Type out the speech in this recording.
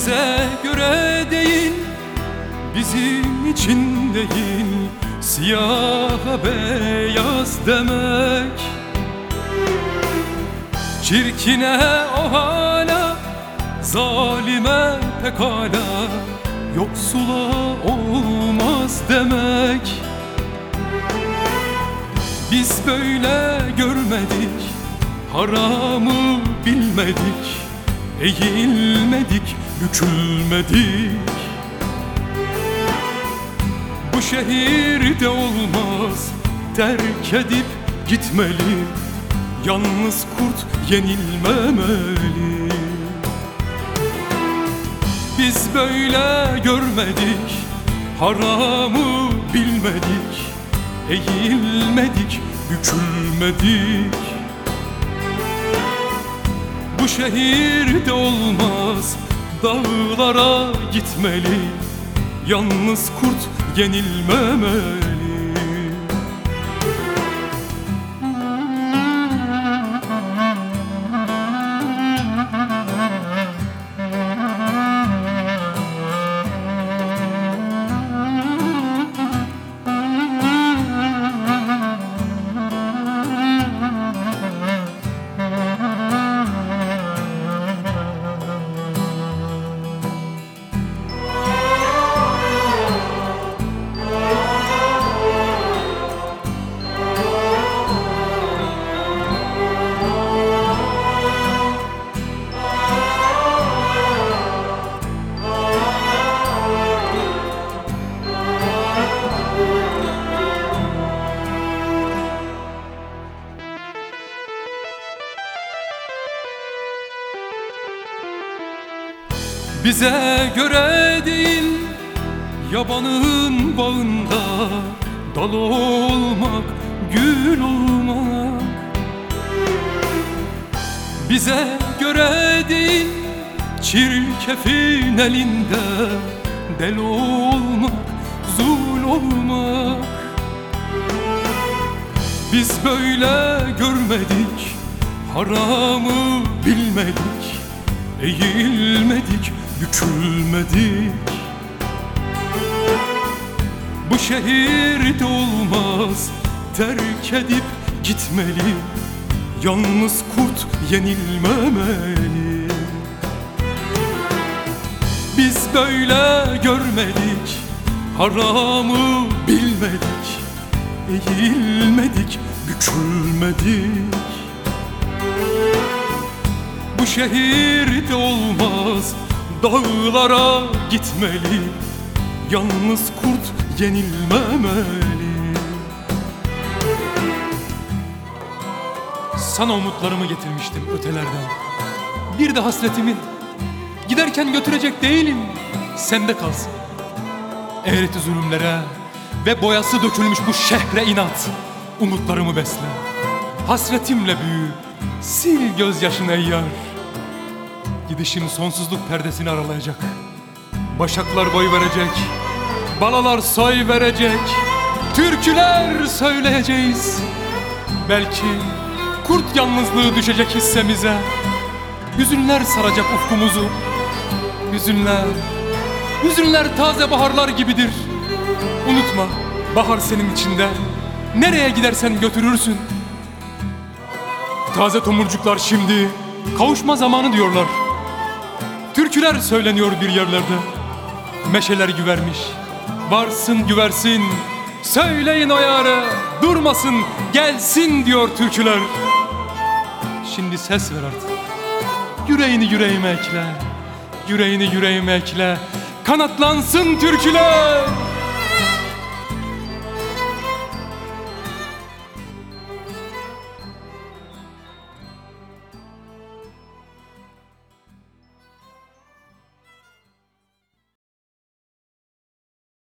Bize göre değil, bizim için değil, siyaha beyaz demek. Çirkine o hala, zalime pekala, yoksula olmaz demek. Biz böyle görmedik, haramı bilmedik, eğilmedik, bükülmedik. Bu şehirde olmaz, terk edip gitmeli, yalnız kurt yenilmemeli. Biz böyle görmedik, haramı bilmedik, eğilmedik, bükülmedik. Bu şehirde olmaz, dağlara gitmeli, yalnız kurt yenilmemeli. Bize göre değil, yabanın bağında dal olmak, gül olmak. Bize göre değil, çirkefin elinde del olmak, zul olmak. Biz böyle görmedik, haramı bilmedik, eğilmedik, bükülmedik. Bu şehirde olmaz, terk edip gitmeli, yalnız kurt yenilmemeli. Biz böyle görmedik, haramı bilmedik, eğilmedik, bükülmedik. Bu şehirde olmaz, dağlara gitmeli, yalnız kurt yenilmemeli. Sana umutlarımı getirmiştim ötelerden, bir de hasretimi. Giderken götürecek değilim, sende kalsın. Eğreti zulümlere ve boyası dökülmüş bu şehre inat, umutlarımı besle. Hasretimle büyü, sil gözyaşını ey yar. Gidişin sonsuzluk perdesini aralayacak. Başaklar boy verecek, balalar soy verecek, türküler söyleyeceğiz. Belki kurt yalnızlığı düşecek hissemize. Hüzünler saracak ufkumuzu. Hüzünler taze baharlar gibidir. Unutma, bahar senin içinde. Nereye gidersen götürürsün. Taze tomurcuklar şimdi kavuşma zamanı diyorlar. Türküler söyleniyor bir yerlerde. Meşeler güvermiş, varsın güversin. Söyleyin o yâre, durmasın, gelsin diyor türküler. Şimdi ses ver artık. Yüreğini yüreğime ekle, yüreğini yüreğime ekle. Kanatlansın türküler.